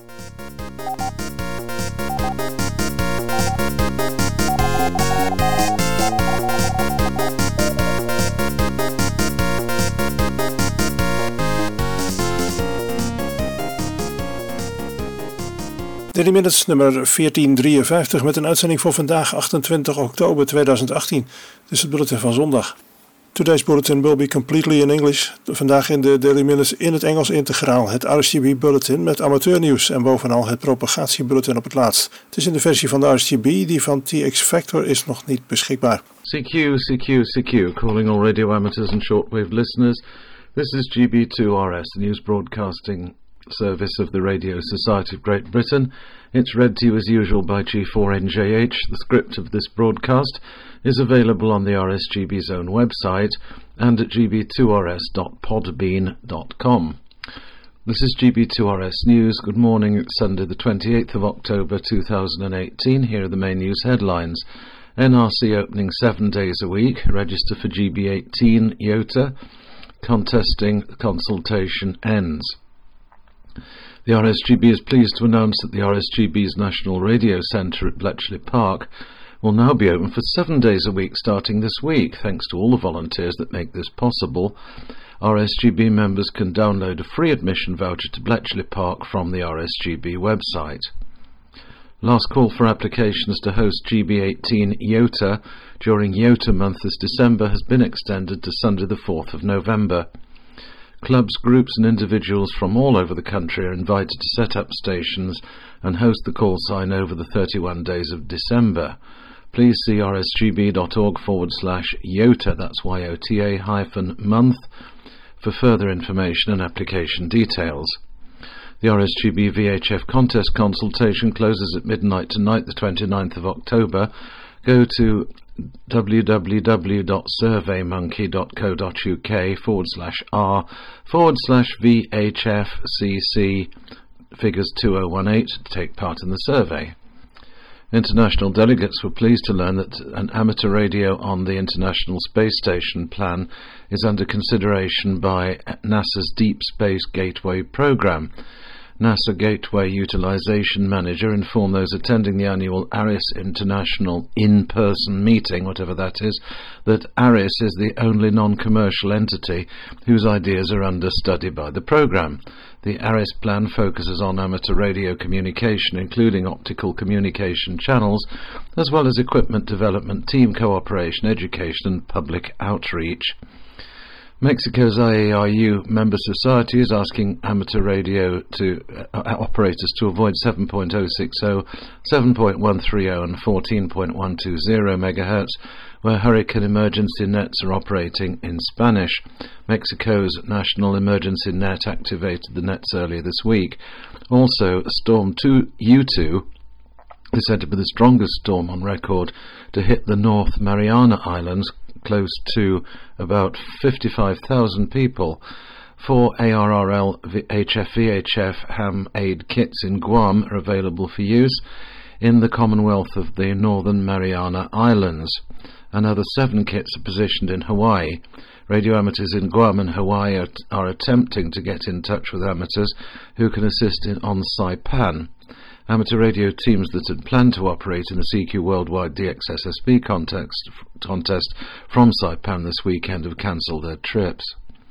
Daily Minutes nummer 1453 met een uitzending voor vandaag 28 oktober 2018. Dit is het bulletin van zondag. Today's bulletin will be completely in English. Vandaag in de Daily Minutes in het Engels integraal. Het RSGB bulletin met amateurnieuws en bovenal het propagatiebulletin op het laatst. Het is in de versie van de RSGB, die van TX Factor is nog niet beschikbaar. CQ, calling all radio amateurs and shortwave listeners. This is GB2RS, the news broadcasting service of the Radio Society of Great Britain. It's read to you as usual by G4NJH. The script of this broadcast is available on the RSGB's own website and at gb2rs.podbean.com. This is GB2RS News. Good morning. It's Sunday the 28th of October 2018. Here are the main news headlines. NRC opening 7 days a week. Register for GB18 IOTA. Contesting consultation ends. The RSGB is pleased to announce that the RSGB's National Radio Centre at Bletchley Park will now be open for 7 days a week starting this week. Thanks to all the volunteers that make this possible, RSGB members can download a free admission voucher to Bletchley Park from the RSGB website. Last call for applications to host GB18 IOTA during IOTA month this December has been extended to Sunday the 4th of November. Clubs, groups and individuals from all over the country are invited to set up stations and host the call sign over the 31 days of December. Please see rsgb.org/IOTA, that's YOTA-month, for further information and application details. The RSGB VHF contest consultation closes at midnight tonight, the 29th of October. Go to www.surveymonkey.co.uk/r/VHFCC figures 2018 to take part in the survey. International delegates were pleased to learn that an amateur radio on the International Space Station plan is under consideration by NASA's Deep Space Gateway program. NASA Gateway Utilization Manager informed those attending the annual ARIS International in-person meeting, whatever that is, that ARIS is the only non-commercial entity whose ideas are under study by the program. The ARIS plan focuses on amateur radio communication, including optical communication channels, as well as equipment development, team cooperation, education and public outreach. Mexico's IARU member society is asking amateur radio operators to avoid 7.060, 7.130 and 14.120 MHz, where hurricane emergency nets are operating in Spanish. Mexico's National Emergency Net activated the nets earlier this week. Also, Storm U2 is said to be the strongest storm on record to hit the North Mariana Islands, close to about 55,000 people. 4 ARRL VHF ham aid kits in Guam are available for use in the Commonwealth of the Northern Mariana Islands. Another 7 kits are positioned in Hawaii. Radio amateurs in Guam and Hawaii are attempting to get in touch with amateurs who can assist on Saipan. Amateur radio teams that had planned to operate in the CQ Worldwide DXSSB contest from Saipan this weekend have cancelled their trips.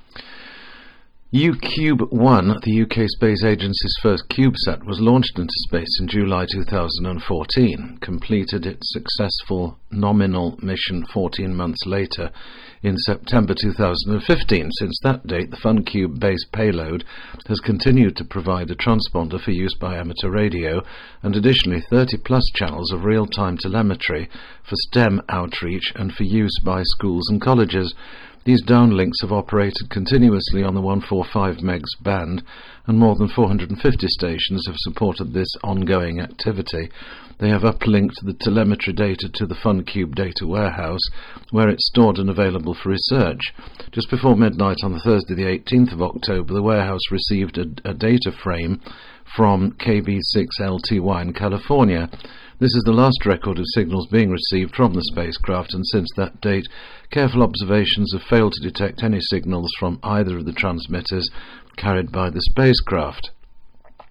UCube-1, the UK Space Agency's first CubeSat, was launched into space in July 2014, completed its successful nominal mission 14 months later in September 2015. Since that date, the FunCube base payload has continued to provide a transponder for use by amateur radio and additionally 30-plus channels of real-time telemetry for STEM outreach and for use by schools and colleges. These downlinks have operated continuously on the 145 MHz band, and more than 450 stations have supported this ongoing activity. They have uplinked the telemetry data to the FunCube data warehouse, where it's stored and available for research. Just before midnight on Thursday the 18th of October, the warehouse received a data frame from KB6LTY in California. This is the last record of signals being received from the spacecraft, and since that date, careful observations have failed to detect any signals from either of the transmitters carried by the spacecraft.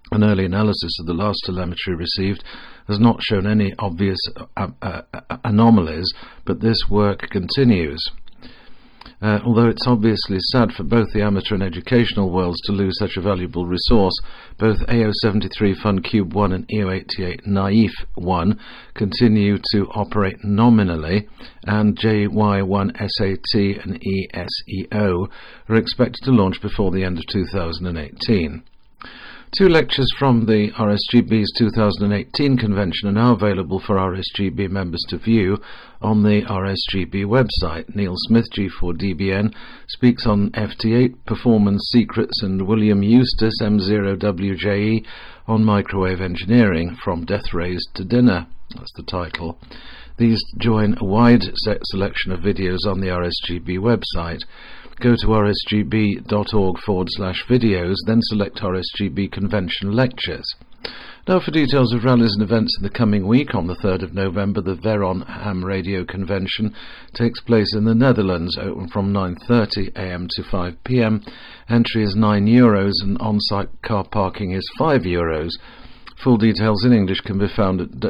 An early analysis of the last telemetry received has not shown any obvious anomalies, but this work continues. Although it's obviously sad for both the amateur and educational worlds to lose such a valuable resource, both AO73 FunCube 1 and EO88 Naif 1 continue to operate nominally, and JY1 SAT and ESEO are expected to launch before the end of 2018. 2 lectures from the RSGB's 2018 convention are now available for RSGB members to view on the RSGB website. Neil Smith, G4DBN, speaks on FT8 performance secrets, and William Eustace, M0WJE, on microwave engineering, from death rays to dinner. That's the title. These join a wide selection of videos on the RSGB website. Go to rsgb.org/videos, then select RSGB Convention Lectures. Now for details of rallies and events in the coming week. On the 3rd of November, the Veron Ham Radio Convention takes place in the Netherlands, open from 9:30 a.m. to 5 p.m. Entry is €9 and on-site car parking is €5. Full details in English can be found at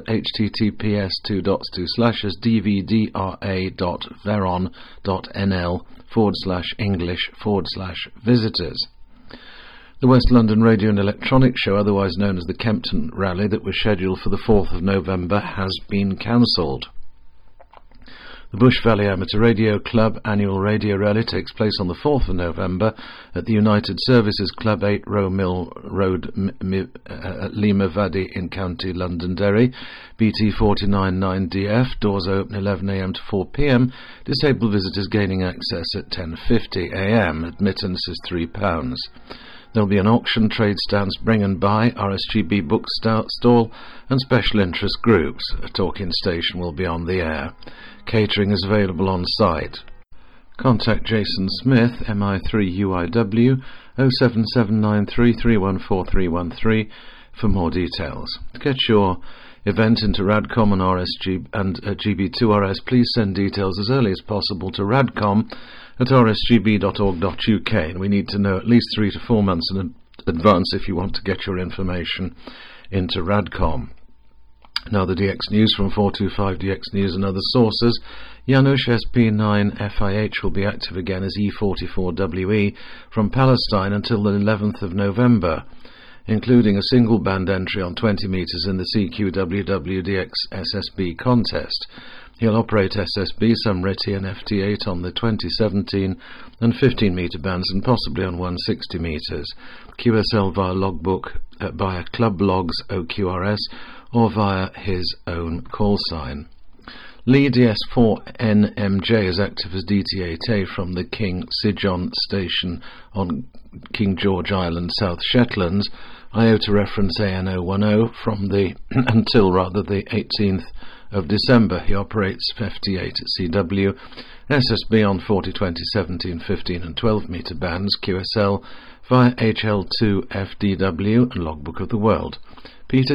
https://dvdra.veron.nl/English/visitors. The West London Radio and Electronics Show, otherwise known as the Kempton Rally, that was scheduled for the 4th of November, has been cancelled. The Bush Valley Amateur Radio Club annual radio rally takes place on the 4th of November at the United Services Club, 8 Row Mill Road, Limavady in County Londonderry, BT 499DF. Doors open 11 a.m. to 4 p.m. Disabled visitors gaining access at 10:50 a.m. Admittance is £3. There will be an auction, trade stands, bring and buy, RSGB book stall, and special interest groups. A talk-in station will be on the air. Catering is available on site. Contact Jason Smith, MI3UIW, 07793314313 for more details. To get your event into Radcom and GB2RS, please send details as early as possible to radcom@rsgb.org.uk, and we need to know at least 3 to 4 months in advance if you want to get your information into Radcom. Now the DX News from 425 DX News and other sources. Janusz SP9FIH will be active again as E44WE from Palestine until the 11th of November, including a single band entry on 20 metres in the CQWWDX SSB contest. He'll operate SSB, Samriti and FT8 on the 2017 and 15 metre bands, and possibly on 160 metres. QSL via logbook, via Club Logs OQRS, or via his own call sign. Lee DS4NMJ is active as DT8A from the King Sejong station on King George Island, South Shetlands. IOTA reference ANO10 from the until the 18th of December. He operates FT8 at CW, SSB on 40, 20, 17, 15 and 12 metre bands, QSL via HL2 FDW and Logbook of the World. Peter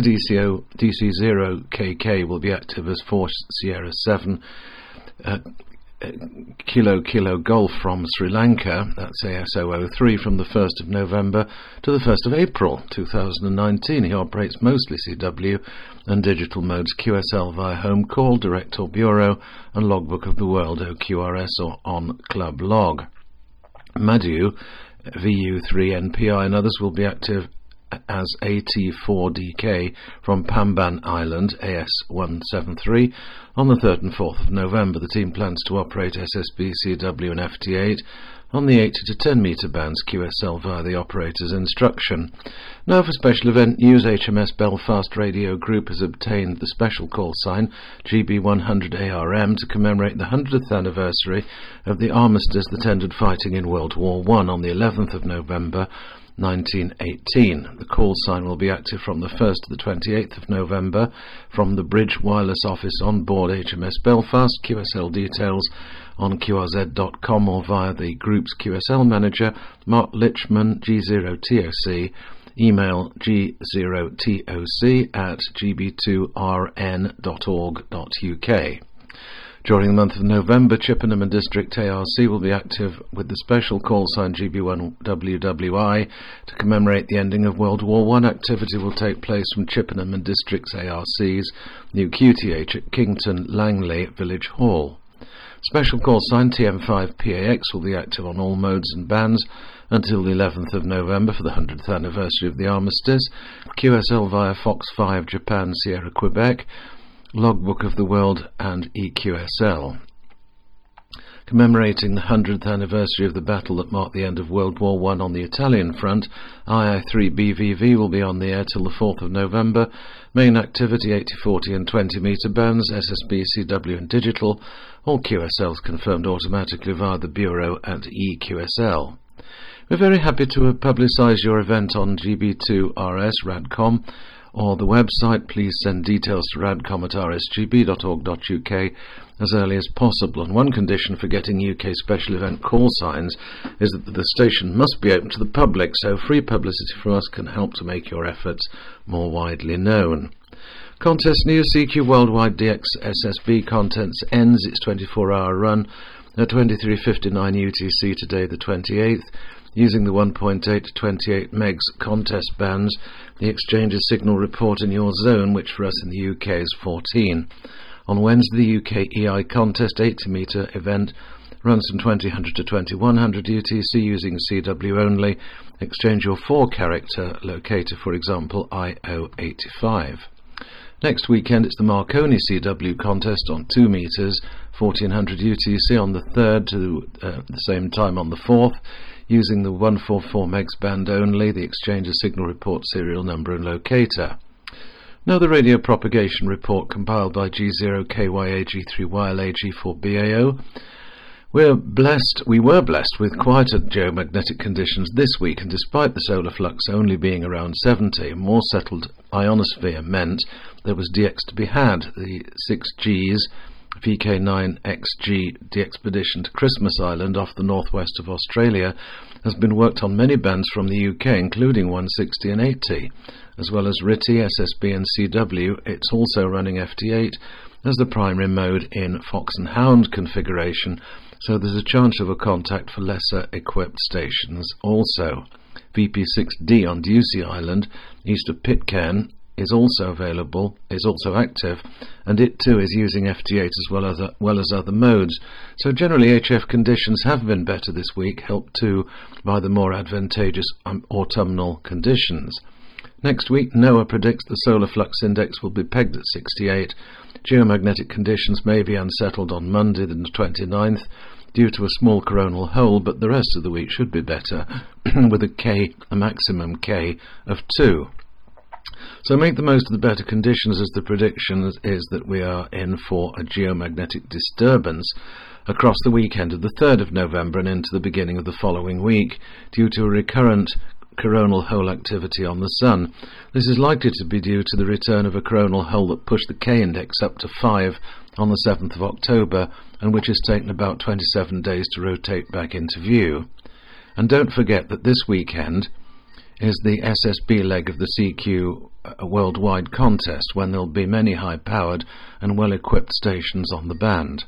DC0KK will be active as Force Sierra 7 Kilo Golf from Sri Lanka, that's ASO03, from the 1st of November to the 1st of April 2019. He operates mostly CW and digital modes, QSL via Home Call, Direct or Bureau, and Logbook of the World, OQRS or on Club Log. Madhu, VU3NPI and others will be active as AT4DK from Pamban Island, AS173, on the 3rd and 4th of November. The team plans to operate SSB, CW and FT8 on the 80 to 10 metre bands, QSL via the operator's instruction. Now for special event news, HMS Belfast Radio Group has obtained the special call sign GB100ARM to commemorate the 100th anniversary of the armistice that ended fighting in World War I on the 11th of November 1918. The call sign will be active from the 1st to the 28th of November from the Bridge Wireless Office on board HMS Belfast. QSL details on qrz.com or via the group's QSL manager, Mark Lichman, G0TOC, email g0toc@gb2rn.org.uk. During the month of November, Chippenham and District ARC will be active with the special call sign GB1WWI to commemorate the ending of World War I. Activity will take place from Chippenham and District's ARC's new QTH at Kington Langley Village Hall. Special call sign TM5PAX will be active on all modes and bands until the 11th of November for the 100th anniversary of the armistice. QSL via Fox 5 Japan Sierra Quebec, Logbook of the World and EQSL. Commemorating the 100th anniversary of the battle that marked the end of World War I on the Italian front, II3BVV will be on the air till the 4th of November. Main activity 80, 40 and 20 metre bands, SSB, CW and digital. All QSLs confirmed automatically via the Bureau and EQSL. We're very happy to publicise your event on GB2RS Radcom or the website. Please send details to radcom@rsgb.org.uk as early as possible. And one condition for getting UK special event call signs is that the station must be open to the public, so free publicity from us can help to make your efforts more widely known. Contest news: CQ Worldwide DX SSB contents ends its 24-hour run at 23:59 UTC today, the 28th. Using the 1.8 to 28 megs contest bands, the exchange's signal report in your zone, which for us in the UK is 14. On Wednesday, the UK EI contest 80 metre event runs from 2000 to 2100 UTC using CW only. Exchange your 4-character locator, for example IO85. Next weekend it's the Marconi CW contest on 2 metres, 1400 UTC on the 3rd to the same time on the 4th. Using the 144 megs band only, the exchange's signal report serial number and locator. Now the radio propagation report compiled by G0KYAG3YLAG4BAO. We were blessed with quieter geomagnetic conditions this week, and despite the solar flux only being around 70, a more settled ionosphere meant there was DX to be had. The 6Gs VK9XG, the expedition to Christmas Island off the northwest of Australia, has been worked on many bands from the UK, including 160 and 80, as well as RTTY, SSB and CW. It's also running FT8 as the primary mode in Fox and Hound configuration, so there's a chance of a contact for lesser equipped stations also. VP6D on Ducie Island, east of Pitcairn, is also active, and it too is using FT8 as well as other modes. So generally HF conditions have been better this week, helped too by the more advantageous autumnal conditions. Next week, NOAA predicts the solar flux index will be pegged at 68. Geomagnetic conditions may be unsettled on Monday the 29th due to a small coronal hole, but the rest of the week should be better with a maximum K of 2. So make the most of the better conditions, as the prediction is that we are in for a geomagnetic disturbance across the weekend of the 3rd of November and into the beginning of the following week due to a recurrent coronal hole activity on the Sun. This is likely to be due to the return of a coronal hole that pushed the K-index up to 5 on the 7th of October and which has taken about 27 days to rotate back into view. And don't forget that this weekend is the SSB leg of the CQ Worldwide contest, when there will be many high-powered and well-equipped stations on the band.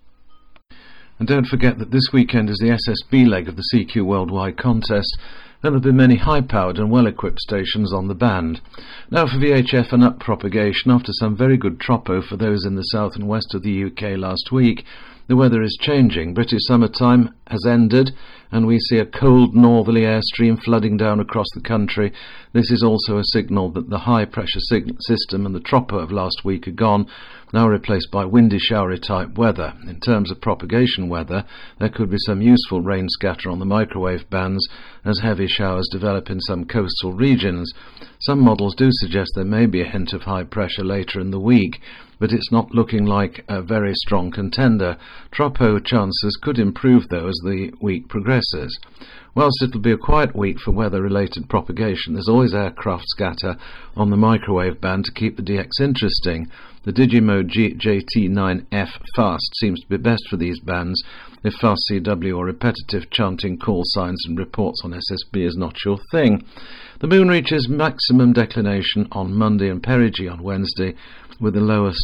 And don't forget that this weekend is the SSB leg of the CQ Worldwide contest, and there will be many high-powered and well-equipped stations on the band. Now for VHF and up propagation. After some very good tropo for those in the south and west of the UK last week, the weather is changing. British summertime has ended and we see a cold northerly airstream flooding down across the country. This is also a signal that the high pressure system and the tropo of last week are gone, now replaced by windy showery type weather. In terms of propagation weather, there could be some useful rain scatter on the microwave bands as heavy showers develop in some coastal regions. Some models do suggest there may be a hint of high pressure later in the week, but it's not looking like a very strong contender. Tropo chances could improve though as the week progresses. Whilst it'll be a quiet week for weather-related propagation, there's always aircraft scatter on the microwave band to keep the DX interesting. The Digimode JT9F Fast seems to be best for these bands if fast CW or repetitive chanting call signs and reports on SSB is not your thing. The moon reaches maximum declination on Monday and perigee on Wednesday, with the lowest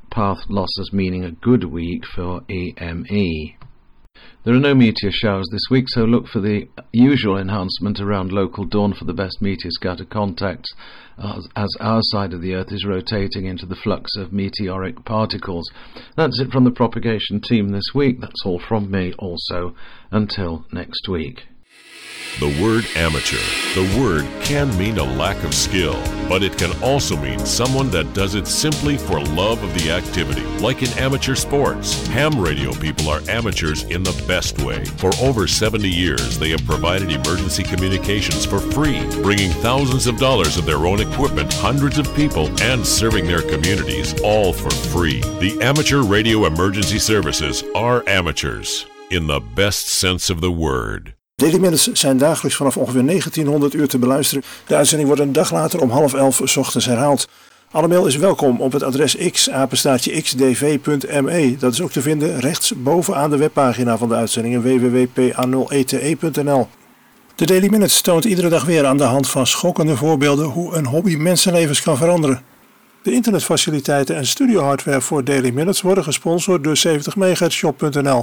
path losses, meaning a good week for EME. There are no meteor showers this week, so look for the usual enhancement around local dawn for the best meteor scatter contacts, as our side of the Earth is rotating into the flux of meteoric particles. That's it from the propagation team this week. That's all from me also. Until next week. The word amateur. The word can mean a lack of skill, but it can also mean someone that does it simply for love of the activity, like in amateur sports. Ham radio people are amateurs in the best way. For over 70 years, they have provided emergency communications for free, bringing thousands of dollars of their own equipment, hundreds of people, and serving their communities, all for free. The Amateur Radio Emergency Services are amateurs, in the best sense of the word. Daily Minutes zijn dagelijks vanaf ongeveer 1900 uur te beluisteren. De uitzending wordt een dag later om 10:30 's ochtends herhaald. Alle mail is welkom op het adres x@xdv.me. Dat is ook te vinden rechts bovenaan de webpagina van de uitzendingen www.pa0ete.nl. De Daily Minutes toont iedere dag weer aan de hand van schokkende voorbeelden hoe een hobby mensenlevens kan veranderen. De internetfaciliteiten en studiohardware voor Daily Minutes worden gesponsord door 70mhzshop.nl,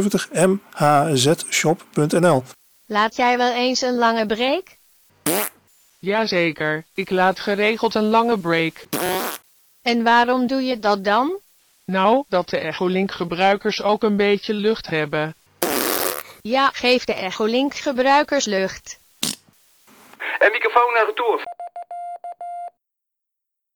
70mhzshop.nl. Laat jij wel eens een lange break? Jazeker, ik laat geregeld een lange break. En waarom doe je dat dan? Nou, dat de Echolink gebruikers ook een beetje lucht hebben. Ja, geef de Echolink gebruikers lucht. En microfoon naar retour.